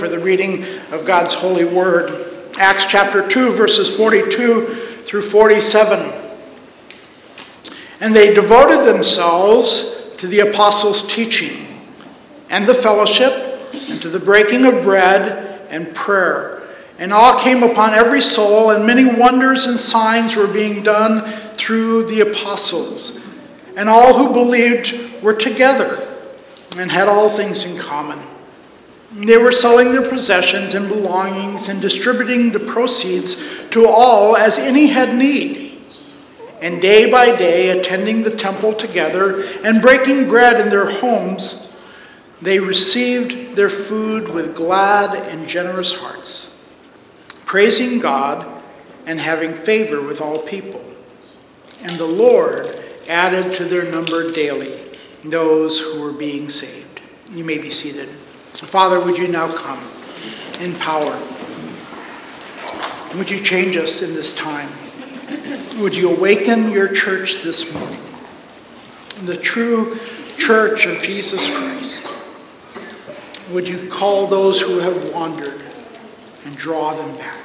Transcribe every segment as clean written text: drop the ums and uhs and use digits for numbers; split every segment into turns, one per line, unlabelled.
For the reading of God's holy word. Acts chapter 2, verses 42 through 47. And they devoted themselves to the apostles' teaching and the fellowship and to the breaking of bread and prayer. And awe came upon every soul, and many wonders and signs were being done through the apostles. And all who believed were together and had all things in common. They were selling their possessions and belongings and distributing the proceeds to all as any had need. And day by day, attending the temple together and breaking bread in their homes, they received their food with glad and generous hearts, praising God and having favor with all people. And the Lord added to their number daily those who were being saved. You may be seated. Father, would you now come in power? Would you change us in this time? Would you awaken your church this morning, the true church of Jesus Christ? Would you call those who have wandered and draw them back?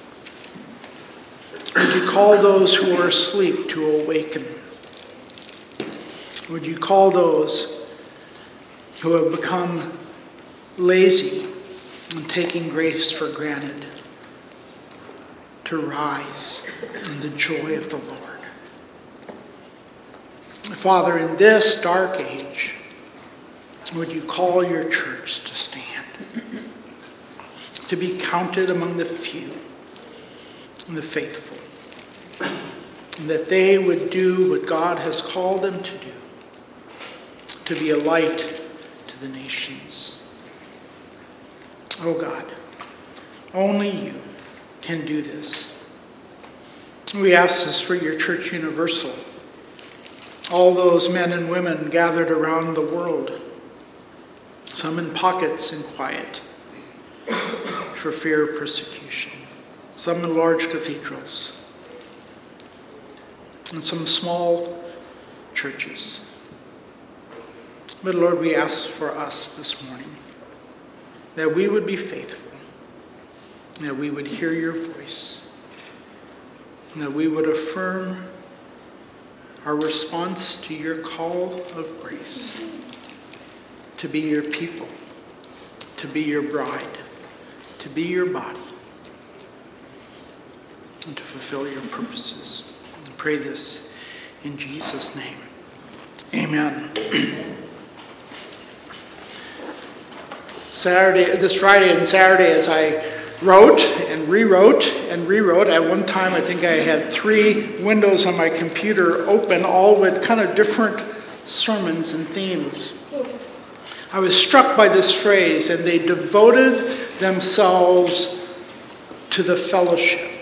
Would you call those who are asleep to awaken? Would you call those who have become lazy and taking grace for granted to rise in the joy of the Lord? Father, in this dark age, would you call your church to stand, to be counted among the few and the faithful, and that they would do what God has called them to be a light to the nations. Oh God, only you can do this. We ask this for your Church Universal, all those men and women gathered around the world, some in pockets and quiet for fear of persecution, some in large cathedrals, and some small churches. But Lord, we ask for us this morning, that we would be faithful, that we would hear your voice, and that we would affirm our response to your call of grace, to be your people, to be your bride, to be your body, and to fulfill your purposes. I pray this in Jesus' name. Amen. This Friday and Saturday, as I wrote and rewrote, at one time I think I had 3 windows on my computer open, all with kind of different sermons and themes. I was struck by this phrase, and they devoted themselves to the fellowship.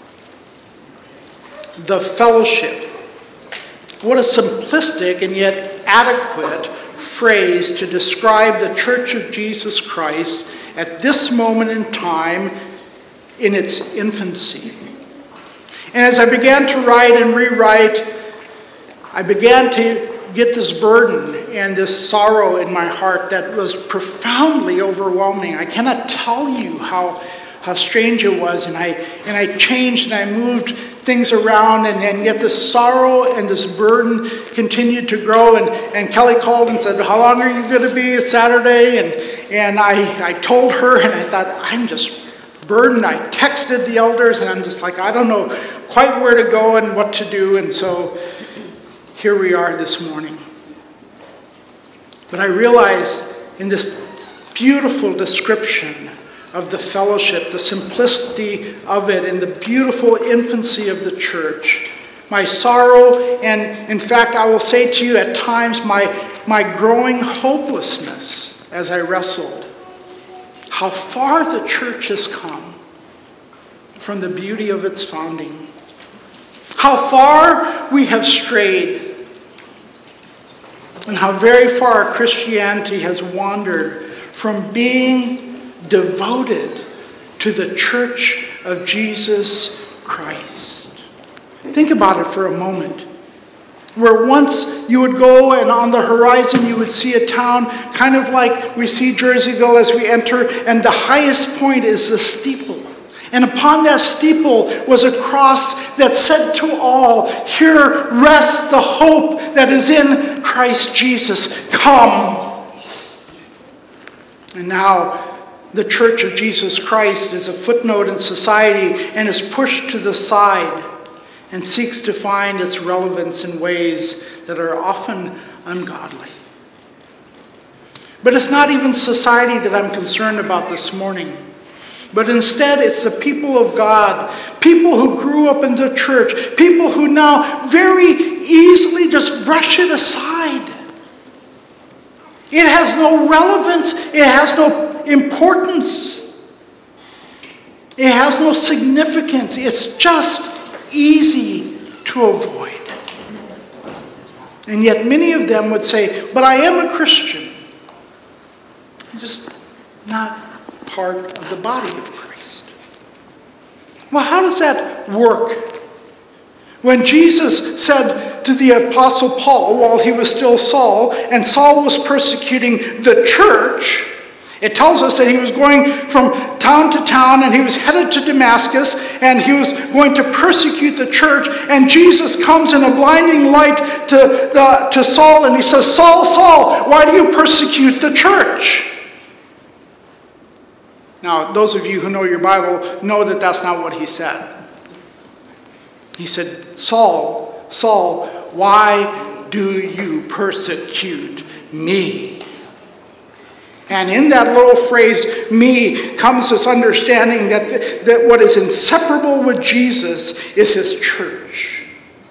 The fellowship. What a simplistic and yet adequate phrase to describe the Church of Jesus Christ at this moment in time in its infancy. And as I began to write and rewrite, I began to get this burden and this sorrow in my heart that was profoundly overwhelming. I cannot tell you how strange it was, and I changed and I moved things around, and yet this sorrow and this burden continued to grow. And Kelly called and said, "How long are you going to be Saturday?" And I told her, and I thought, I'm just burdened. I texted the elders, and I'm just like, I don't know quite where to go and what to do. And so here we are this morning. But I realized in this beautiful description of the fellowship, the simplicity of it, and the beautiful infancy of the church, my sorrow, and in fact, I will say to you at times, my growing hopelessness as I wrestled, how far the church has come from the beauty of its founding, how far we have strayed, and how very far Christianity has wandered from being devoted to the Church of Jesus Christ. Think about it for a moment. Where once you would go and on the horizon you would see a town, kind of like we see Jerseyville as we enter, and the highest point is the steeple. And upon that steeple was a cross that said to all, "Here rests the hope that is in Christ Jesus. Come." And now the Church of Jesus Christ is a footnote in society and is pushed to the side and seeks to find its relevance in ways that are often ungodly. But it's not even society that I'm concerned about this morning. But instead, it's the people of God, people who grew up in the church, people who now very easily just brush it aside. It has no relevance. It has no importance. It has no significance. It's just easy to avoid. And yet many of them would say, "But I am a Christian." I'm just not part of the body of Christ. Well, how does that work? When Jesus said to the Apostle Paul, while he was still Saul, and Saul was persecuting the church, it tells us that he was going from town to town, and he was headed to Damascus, and he was going to persecute the church, and Jesus comes in a blinding light to Saul, and he says, "Saul, Saul, why do you persecute the church?" Now, those of you who know your Bible know that that's not what he said. He said, "Saul, Saul, why do you persecute me?" And in that little phrase, "me," comes this understanding that what is inseparable with Jesus is his church.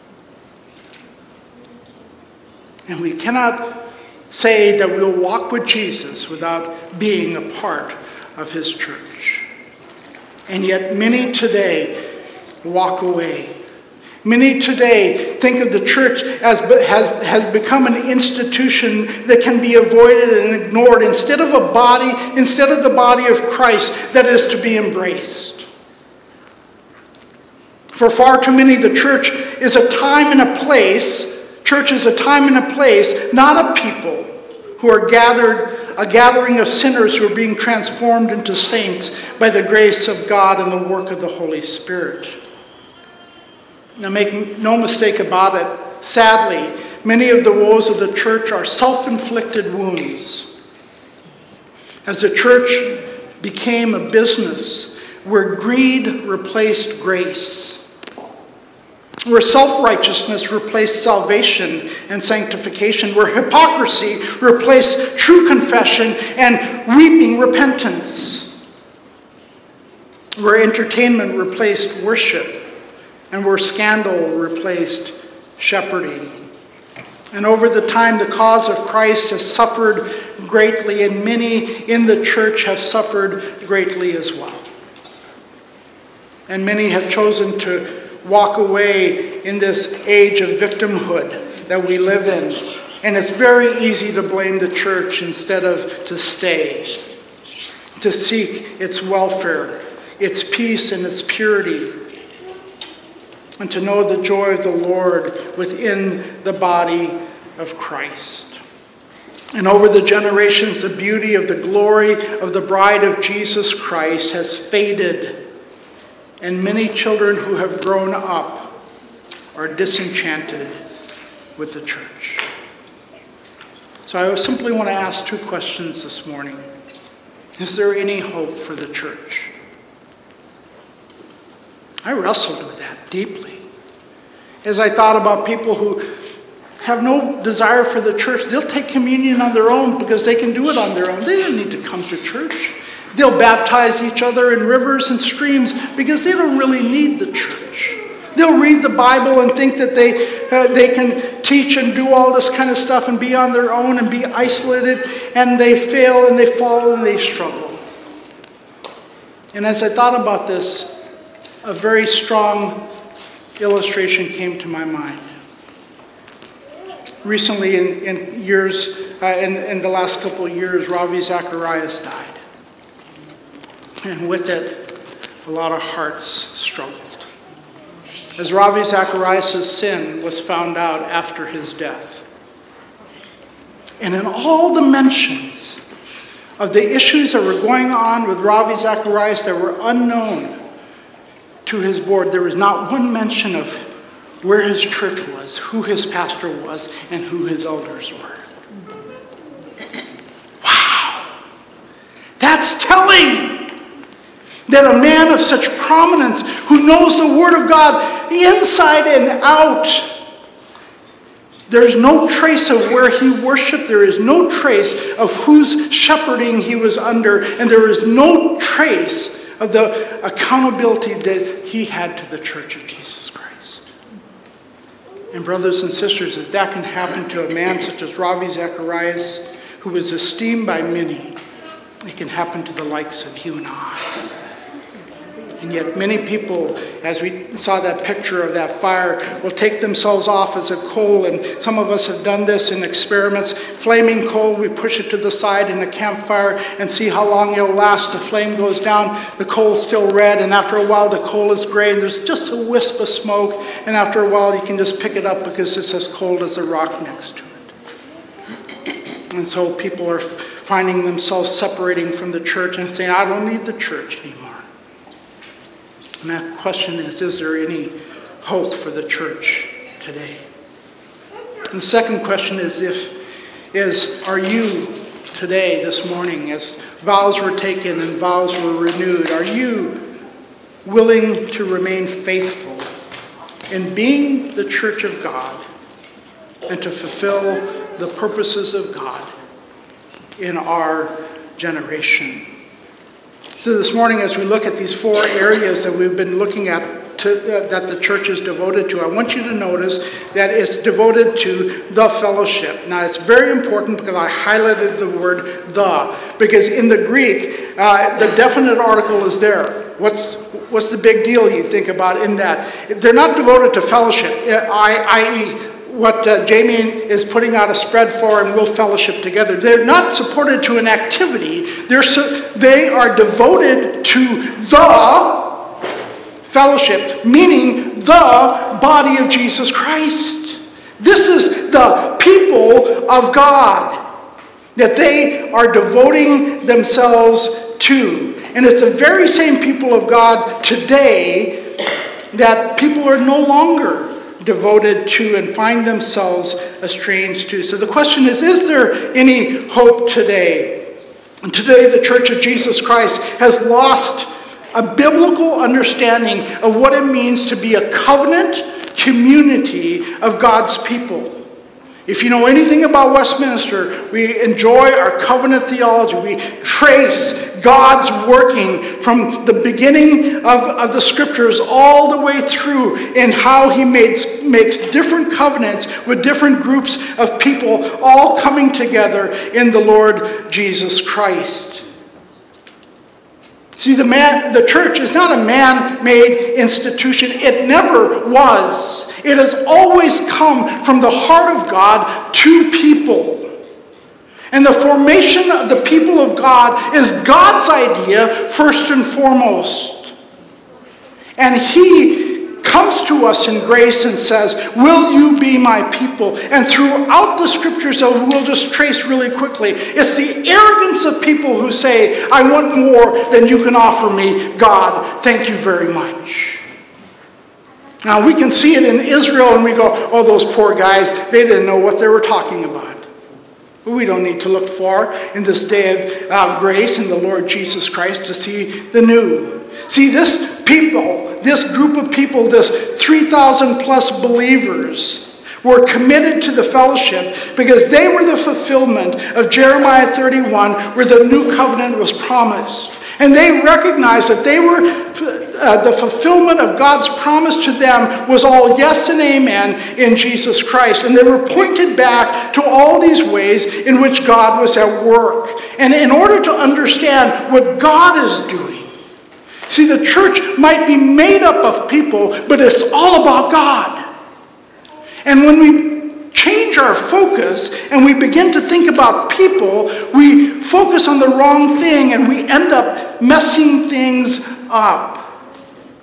And we cannot say that we'll walk with Jesus without being a part of his church. And yet many today walk away. Many today think of the church as has become an institution that can be avoided and ignored instead of the body of Christ that is to be embraced. For far too many, the church is a time and a place. Church is a time and a place, not a people who are gathered, a gathering of sinners who are being transformed into saints by the grace of God and the work of the Holy Spirit. Now, make no mistake about it, sadly, many of the woes of the church are self-inflicted wounds. As the church became a business where greed replaced grace, where self-righteousness replaced salvation and sanctification, where hypocrisy replaced true confession and weeping repentance, where entertainment replaced worship, and where scandal replaced shepherding. And over the time, the cause of Christ has suffered greatly, and many in the church have suffered greatly as well. And many have chosen to walk away in this age of victimhood that we live in. And it's very easy to blame the church instead of to stay, to seek its welfare, its peace and its purity, and to know the joy of the Lord within the body of Christ. And over the generations, the beauty of the glory of the bride of Jesus Christ has faded, and many children who have grown up are disenchanted with the church. So I simply want to ask two questions this morning. Is there any hope for the church? I wrestled with that deeply. As I thought about people who have no desire for the church, they'll take communion on their own because they can do it on their own. They don't need to come to church. They'll baptize each other in rivers and streams because they don't really need the church. They'll read the Bible and think that they can teach and do all this kind of stuff and be on their own and be isolated, and they fail and they fall and they struggle. And as I thought about this, a very strong illustration came to my mind. Recently, in the last couple of years, Ravi Zacharias died. And with it, a lot of hearts struggled. as Ravi Zacharias' sin was found out after his death. And in all the mentions of the issues that were going on with Ravi Zacharias that were unknown to his board, there was not one mention of where his church was, who his pastor was, and who his elders were. Wow! That's telling that a man of such prominence, who knows the Word of God inside and out, there's no trace of where he worshiped. There is no trace of whose shepherding he was under. And there is no trace of the accountability that he had to the Church of Jesus Christ. And brothers and sisters, if that can happen to a man such as Ravi Zacharias, who was esteemed by many, it can happen to the likes of you and I. And yet many people, as we saw that picture of that fire, will take themselves off as a coal. And some of us have done this in experiments. Flaming coal, we push it to the side in a campfire and see how long it'll last. The flame goes down, the coal's still red, and after a while the coal is gray, and there's just a wisp of smoke. And after a while you can just pick it up because it's as cold as a rock next to it. And so people are finding themselves separating from the church and saying, I don't need the church anymore. And that question is there any hope for the church today? And the second question is, are you today, this morning, as vows were taken and vows were renewed, are you willing to remain faithful in being the church of God and to fulfill the purposes of God in our generation? So this morning, as we look at these 4 areas that we've been looking at that the church is devoted to, I want you to notice that it's devoted to the fellowship. Now, it's very important because I highlighted the word the, because in the Greek, the definite article is there. What's the big deal you think about in that? They're not devoted to fellowship, i.e., what Jamie is putting out a spread for, and we'll fellowship together. They're not supported to an activity. They are devoted to the fellowship, meaning the body of Jesus Christ. This is the people of God that they are devoting themselves to. And it's the very same people of God today that people are no longer devoted to and find themselves estranged to. So the question is there any hope today? And today the Church of Jesus Christ has lost a biblical understanding of what it means to be a covenant community of God's people. If you know anything about Westminster, we enjoy our covenant theology. We trace God's working from the beginning of the scriptures all the way through in how he makes different covenants with different groups of people all coming together in the Lord Jesus Christ. See, the church is not a man-made institution. It never was. It has always come from the heart of God to people. And the formation of the people of God is God's idea first and foremost. And he comes to us in grace and says, will you be my people? And throughout the scriptures, we'll just trace really quickly, it's the arrogance of people who say, I want more than you can offer me, God. Thank you very much. Now, we can see it in Israel and we go, oh, those poor guys, they didn't know what they were talking about. But we don't need to look far in this day of grace in the Lord Jesus Christ to see the new. See, this group of people, this 3,000 plus believers, were committed to the fellowship because they were the fulfillment of Jeremiah 31, where the new covenant was promised. And they recognized that they were the fulfillment of God's promise to them was all yes and amen in Jesus Christ. And they were pointed back to all these ways in which God was at work. And in order to understand what God is doing, see, the church might be made up of people, but it's all about God. And when we change our focus and we begin to think about people, we focus on the wrong thing and we end up messing things up.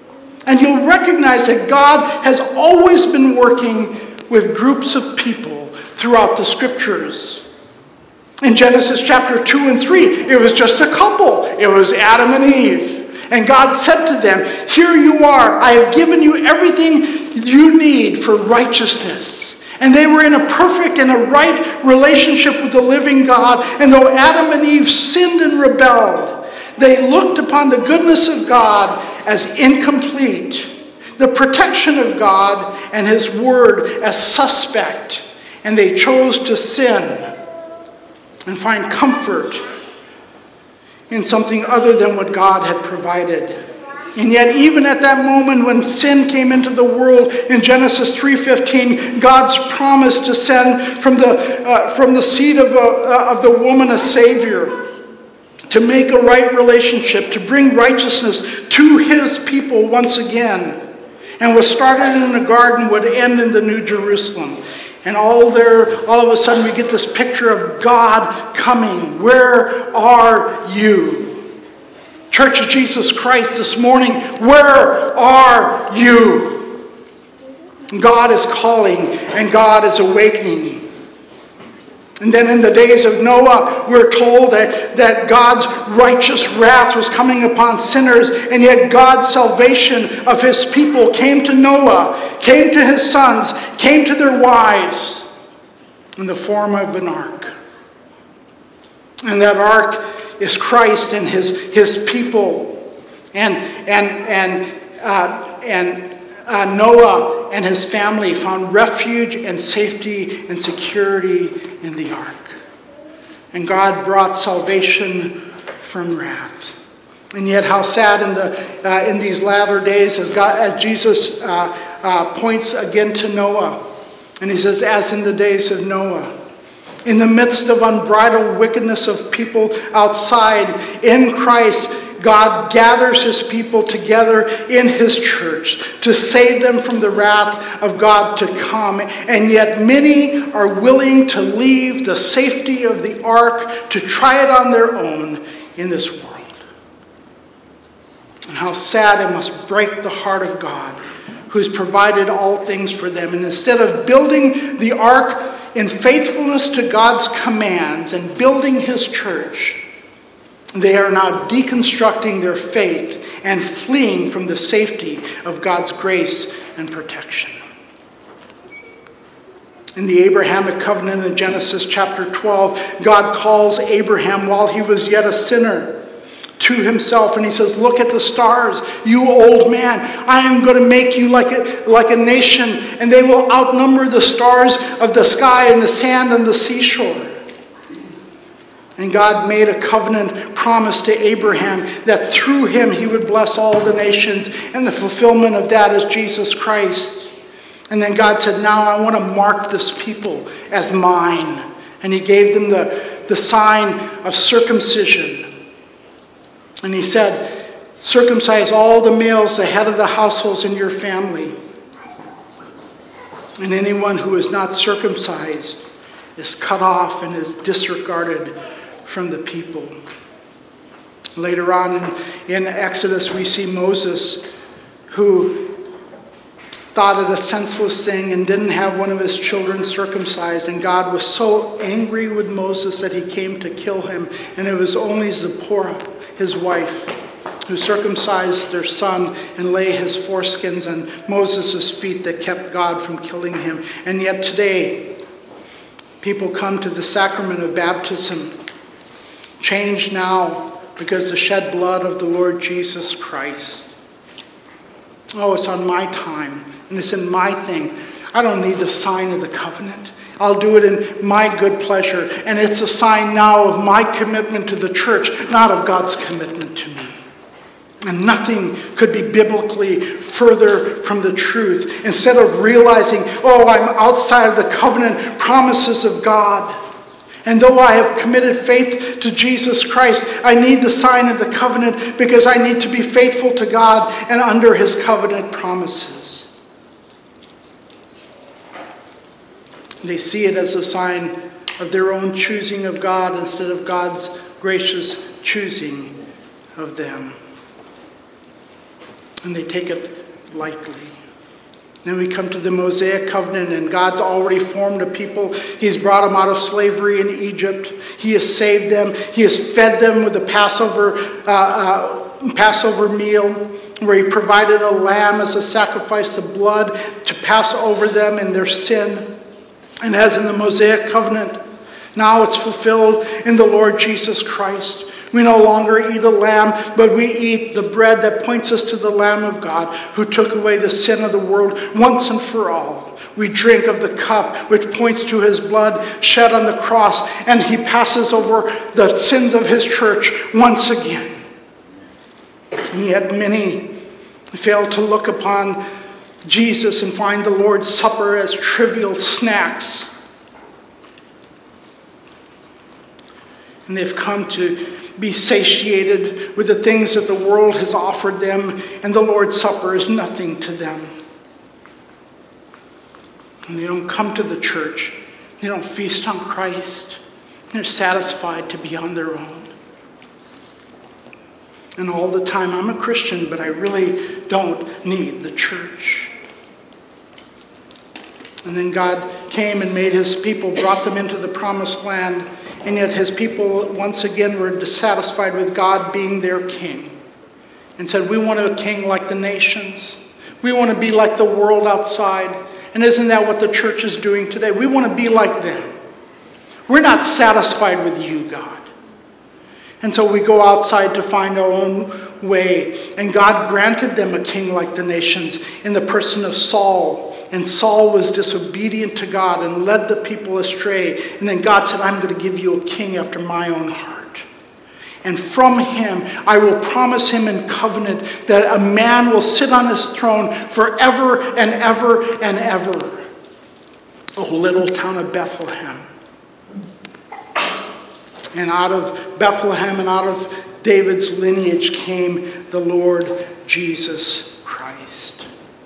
And you'll recognize that God has always been working with groups of people throughout the scriptures. In Genesis chapter 2 and 3, it was just a couple. It was Adam and Eve. And God said to them, "Here you are. I have given you everything you need for righteousness." And they were in a perfect and a right relationship with the living God. And though Adam and Eve sinned and rebelled, they looked upon the goodness of God as incomplete, the protection of God and his word as suspect, and they chose to sin and find comfort in something other than what God had provided. And yet, even at that moment when sin came into the world, in Genesis 3:15, God's promise to send from the seed of the woman a Savior, to make a right relationship, to bring righteousness to his people once again. And what started in the garden would end in the New Jerusalem. And all of a sudden we get this picture of God coming. Where are you? Church of Jesus Christ, this morning, where are you? God is calling and God is awakening. And then in the days of Noah, we're told that God's righteous wrath was coming upon sinners, and yet God's salvation of his people came to Noah, came to his sons, came to their wives in the form of an ark. And that ark is Christ and his people. And Noah and his family found refuge and safety and security in the ark. And God brought salvation from wrath. And yet how sad in these latter days as Jesus points again to Noah. And he says, as in the days of Noah, in the midst of unbridled wickedness of people outside, in Christ, God gathers his people together in his church to save them from the wrath of God to come. And yet many are willing to leave the safety of the ark to try it on their own in this world. And how sad it must break the heart of God, who's provided all things for them. And instead of building the ark in faithfulness to God's commands and building his church, they are now deconstructing their faith and fleeing from the safety of God's grace and protection. In the Abrahamic covenant in Genesis chapter 12, God calls Abraham while he was yet a sinner to himself, and he says, "Look at the stars, you old man. I am going to make you like a nation, and they will outnumber the stars of the sky and the sand on the seashore." And God made a covenant promise to Abraham that through him he would bless all the nations, and the fulfillment of that is Jesus Christ. And then God said, now I want to mark this people as mine. And he gave them the sign of circumcision. And he said, circumcise all the males, the head of the households in your family. And anyone who is not circumcised is cut off and is disregarded from the people. Later on in Exodus, we see Moses, who thought it a senseless thing and didn't have one of his children circumcised. And God was so angry with Moses that he came to kill him. And it was only Zipporah, his wife, who circumcised their son and lay his foreskins on Moses' feet that kept God from killing him. And yet today, people come to the sacrament of baptism, changed now because the shed blood of the Lord Jesus Christ. Oh, it's on my time, and it's in my thing. I don't need the sign of the covenant. I'll do it in my good pleasure. And it's a sign now of my commitment to the church, not of God's commitment to me. And nothing could be biblically further from the truth. Instead of realizing, oh, I'm outside of the covenant promises of God. And though I have committed faith to Jesus Christ, I need the sign of the covenant because I need to be faithful to God and under his covenant promises. They see it as a sign of their own choosing of God instead of God's gracious choosing of them. And they take it lightly. Then we come to the Mosaic covenant, and God's already formed a people. He's brought them out of slavery in Egypt. He has saved them. He has fed them with the Passover meal, where he provided a lamb as a sacrifice, the blood to pass over them in their sin. And as in the Mosaic covenant, now it's fulfilled in the Lord Jesus Christ. We no longer eat a lamb, but we eat the bread that points us to the Lamb of God who took away the sin of the world once and for all. We drink of the cup which points to his blood shed on the cross, and he passes over the sins of his church once again. And yet many fail to look upon Jesus and find the Lord's Supper as trivial snacks. And they've come to be satiated with the things that the world has offered them, and the Lord's Supper is nothing to them. And they don't come to the church. They don't feast on Christ. They're satisfied to be on their own. And all the time, I'm a Christian, but I really don't need the church. And then God came and made his people, brought them into the promised land, and yet his people once again were dissatisfied with God being their king and said, we want a king like the nations. We want to be like the world outside. And isn't that what the church is doing today? We want to be like them. We're not satisfied with you, God. And so we go outside to find our own way. And God granted them a king like the nations in the person of Saul. And Saul was disobedient to God and led the people astray. And then God said, I'm going to give you a king after my own heart. And from him, I will promise him in covenant that a man will sit on his throne forever and ever and ever. Oh, little town of Bethlehem. And out of Bethlehem and out of David's lineage came the Lord Jesus Christ.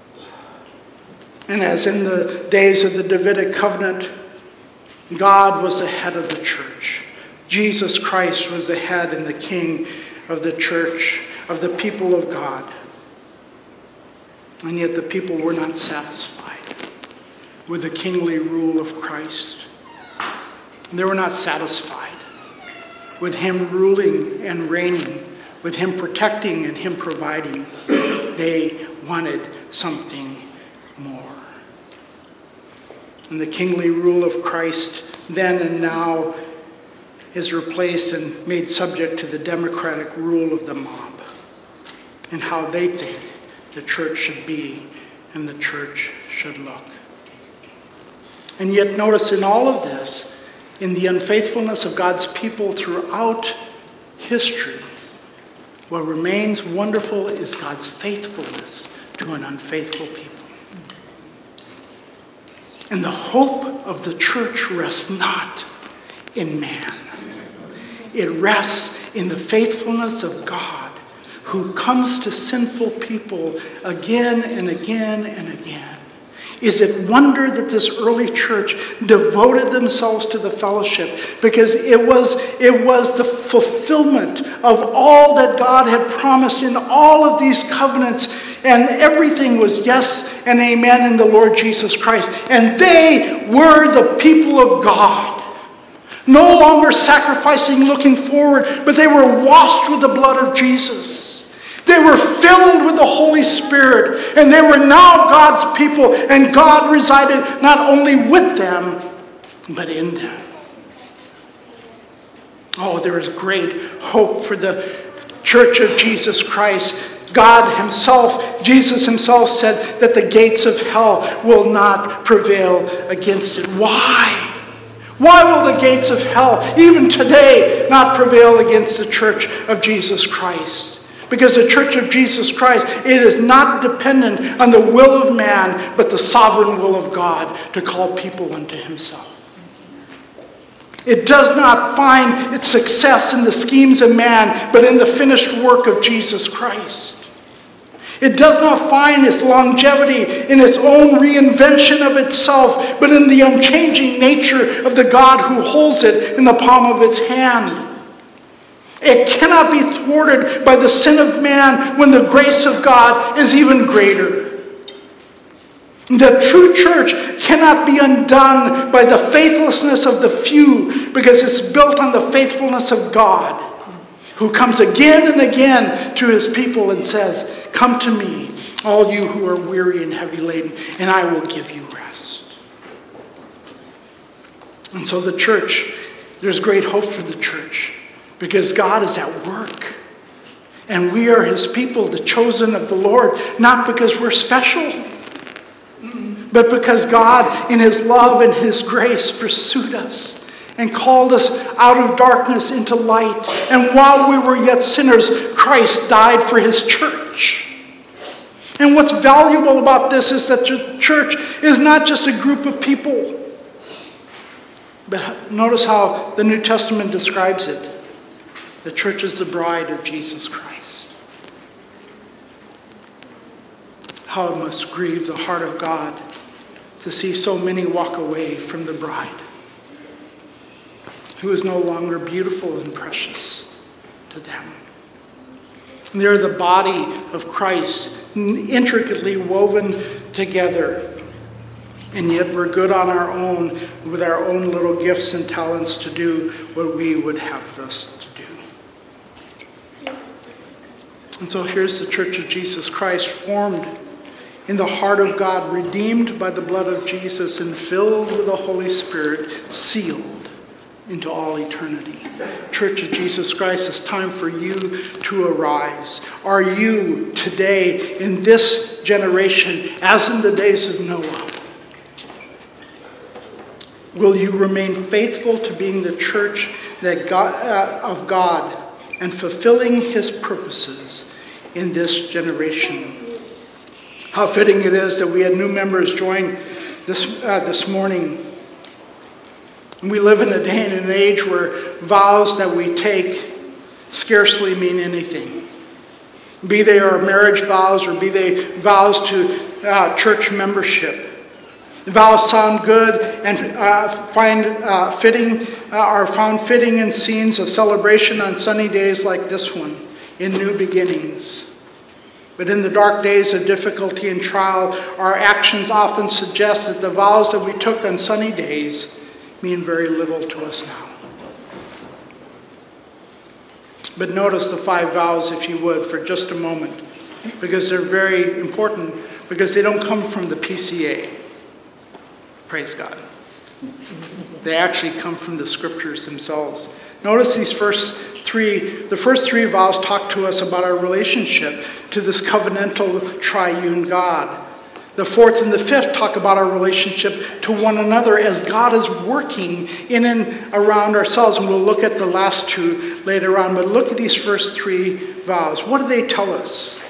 And as in the days of the Davidic covenant, God was the head of the church. Jesus Christ was the head and the king of the church, of the people of God. And yet the people were not satisfied with the kingly rule of Christ. They were not satisfied with him ruling and reigning, with him protecting and him providing. They wanted something more. And the kingly rule of Christ then and now is replaced and made subject to the democratic rule of the mob and how they think the church should be and the church should look. And yet notice in all of this, in the unfaithfulness of God's people throughout history, what remains wonderful is God's faithfulness to an unfaithful people. And the hope of the church rests not in man. It rests in the faithfulness of God, who comes to sinful people again and again and again. Is it wonder that this early church devoted themselves to the fellowship? Because it was the fulfillment of all that God had promised in all of these covenants. And everything was yes and amen in the Lord Jesus Christ. And they were the people of God. No longer sacrificing, looking forward, but they were washed with the blood of Jesus. They were filled with the Holy Spirit, and they were now God's people, and God resided not only with them, but in them. Oh, there is great hope for the Church of Jesus Christ. God himself, Jesus himself said that the gates of hell will not prevail against it. Why? Why will the gates of hell, even today, not prevail against the Church of Jesus Christ? Because the Church of Jesus Christ, it is not dependent on the will of man, but the sovereign will of God to call people unto himself. It does not find its success in the schemes of man, but in the finished work of Jesus Christ. It does not find its longevity in its own reinvention of itself, but in the unchanging nature of the God who holds it in the palm of its hand. It cannot be thwarted by the sin of man when the grace of God is even greater. The true church cannot be undone by the faithlessness of the few, because it's built on the faithfulness of God, who comes again and again to his people and says, "Come to me, all you who are weary and heavy laden, and I will give you rest." And so the church, there's great hope for the church, because God is at work. And we are his people, the chosen of the Lord, not because we're special, but because God, in his love and his grace, pursued us and called us out of darkness into light. And while we were yet sinners, Christ died for his church. And what's valuable about this is that the church is not just a group of people. But notice how the New Testament describes it. The church is the bride of Jesus Christ. How it must grieve the heart of God to see so many walk away from the bride, who is no longer beautiful and precious to them. And they're the body of Christ, intricately woven together. And yet we're good on our own, with our own little gifts and talents, to do what we would have us to do. And so here's the church of Jesus Christ, formed in the heart of God, redeemed by the blood of Jesus, and filled with the Holy Spirit, sealed into all eternity. Church of Jesus Christ, it's time for you to arise. Are you today, in this generation, as in the days of Noah, will you remain faithful to being the church of God and fulfilling his purposes in this generation? How fitting it is that we had new members join this morning. And we live in a day and an age where vows that we take scarcely mean anything. Be they our marriage vows, or be they vows to church membership. Vows sound good and are found fitting in scenes of celebration on sunny days like this one, in new beginnings. But in the dark days of difficulty and trial, our actions often suggest that the vows that we took on sunny days mean very little to us now. But notice the 5 vows, if you would, for just a moment, because they're very important, because they don't come from the PCA. Praise God. They actually come from the scriptures themselves. Notice these first 3, the first 3 vows talk to us about our relationship to this covenantal triune God. The 4th and the 5th talk about our relationship to one another as God is working in and around ourselves. And we'll look at the last 2 later on. But look at these first 3 vows. What do they tell us?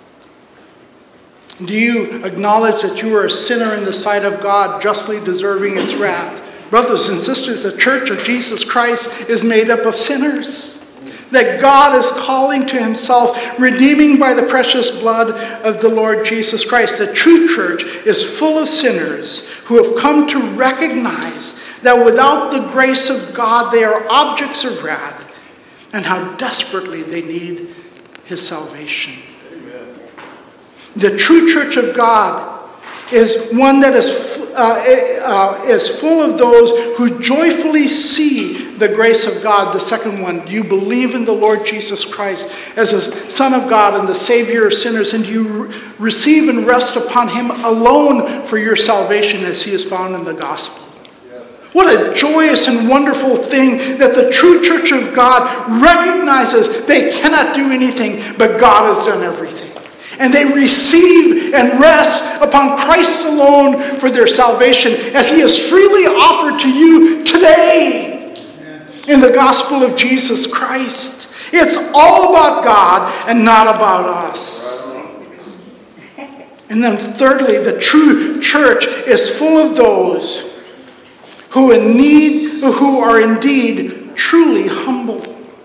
Do you acknowledge that you are a sinner in the sight of God, justly deserving its wrath? Brothers and sisters, the church of Jesus Christ is made up of sinners that God is calling to himself, redeeming by the precious blood of the Lord Jesus Christ. The true church is full of sinners who have come to recognize that without the grace of God, they are objects of wrath, and how desperately they need his salvation. Amen. The true church of God is one that is full of those who joyfully see the grace of God. The second one, do you believe in the Lord Jesus Christ as the Son of God and the Savior of sinners? And do you receive and rest upon him alone for your salvation, as he is found in the gospel? What a joyous and wonderful thing that the true church of God recognizes they cannot do anything, but God has done everything. And they receive and rest upon Christ alone for their salvation, as he is freely offered to you today in the gospel of Jesus Christ. It's all about God and not about us. And then thirdly, the true church is full of those who are indeed truly humble.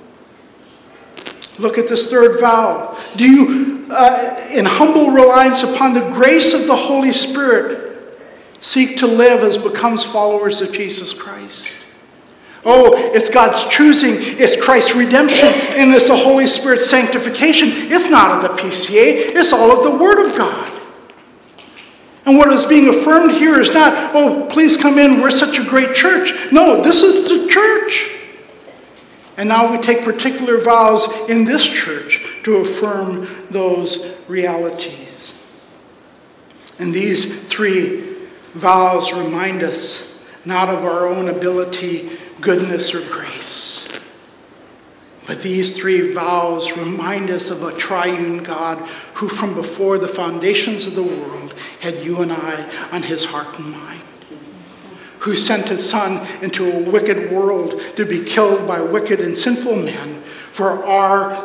Look at this third vow. Do you, in humble reliance upon the grace of the Holy Spirit, seek to live as becomes followers of Jesus Christ? Oh, it's God's choosing, it's Christ's redemption, and it's the Holy Spirit's sanctification. It's not of the PCA, it's all of the Word of God. And what is being affirmed here is not, oh, please come in, we're such a great church. No, this is the church. And now we take particular vows in this church to affirm those realities. And these three vows remind us not of our own ability, goodness, or grace. But these three vows remind us of a triune God who from before the foundations of the world had you and I on his heart and mind. Who sent his son into a wicked world to be killed by wicked and sinful men for our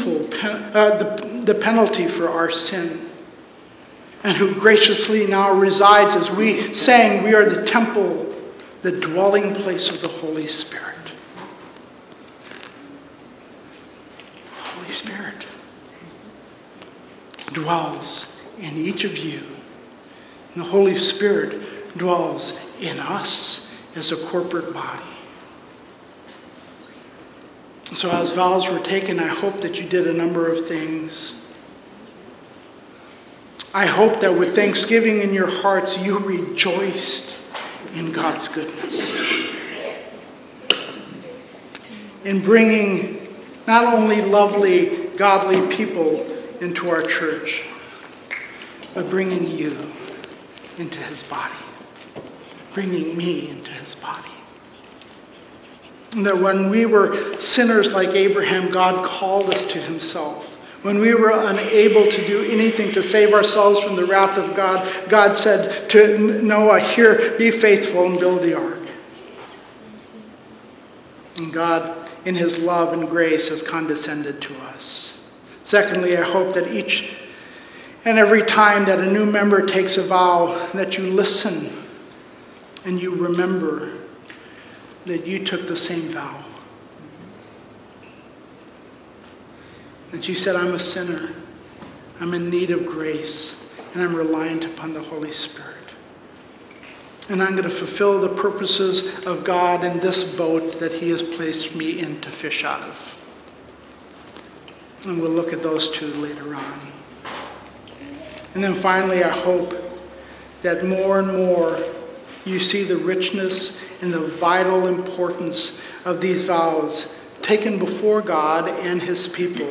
the penalty for our sin. And who graciously now resides, as we sang, we are the temple, the dwelling place of the Holy Spirit. Holy Spirit dwells in each of you. And the Holy Spirit dwells in us as a corporate body. So as vows were taken, I hope that you did a number of things. I hope that with thanksgiving in your hearts, you rejoiced in God's goodness. In bringing not only lovely, godly people into our church, but bringing you into his body. Bringing me into his body. And that when we were sinners like Abraham, God called us to himself. When we were unable to do anything to save ourselves from the wrath of God, God said to Noah, here, be faithful and build the ark. And God, in his love and grace, has condescended to us. Secondly, I hope that each and every time that a new member takes a vow, that you listen and you remember that you took the same vow. That you said, I'm a sinner, I'm in need of grace, and I'm reliant upon the Holy Spirit. And I'm going to fulfill the purposes of God in this boat that he has placed me in to fish out of. And we'll look at those two later on. And then finally, I hope that more and more you see the richness and the vital importance of these vows taken before God and his people,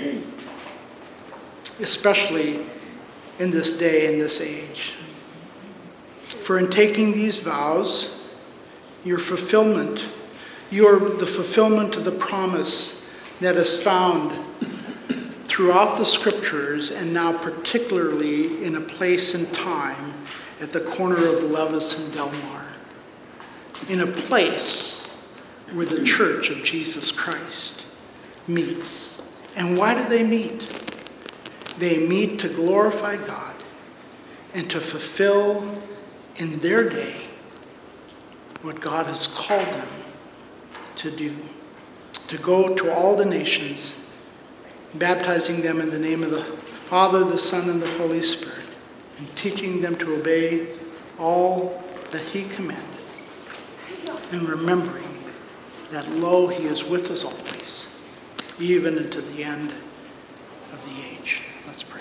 especially in this day and this age. For in taking these vows, the fulfillment of the promise that is found throughout the scriptures, and now particularly in a place and time at the corner of Levis and Delmar, in a place where the Church of Jesus Christ meets. And why do they meet? They meet to glorify God and to fulfill in their day what God has called them to do, to go to all the nations, baptizing them in the name of the Father, the Son, and the Holy Spirit, and teaching them to obey all that he commanded, and remembering that, lo, he is with us always, even unto the end of the age. Let's pray.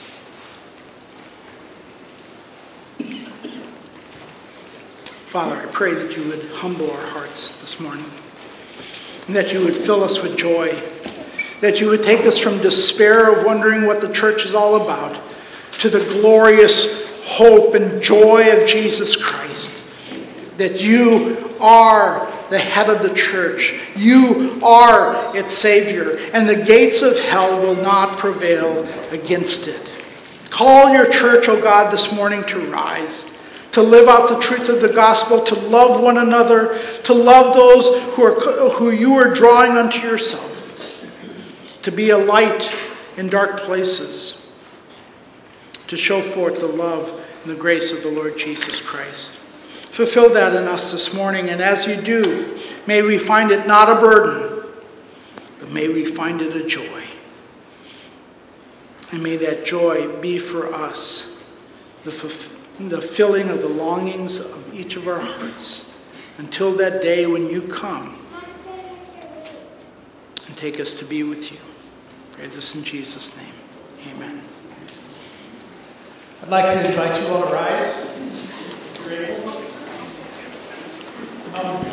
Father, I pray that you would humble our hearts this morning, and that you would fill us with joy, that you would take us from despair of wondering what the church is all about to the glorious hope and joy of Jesus Christ, that you are the head of the church. You are its Savior, and the gates of hell will not prevail against it. Call your church, O God, this morning to rise, to live out the truth of the gospel, to love one another, to love those who you are drawing unto yourself, to be a light in dark places, to show forth the love and the grace of the Lord Jesus Christ. Fulfill that in us this morning, and as you do, may we find it not a burden, but may we find it a joy. And may that joy be for us the filling of the longings of each of our hearts until that day when you come and take us to be with you. I pray this in Jesus' name. Amen.
I'd like to invite you all to rise. If you're able.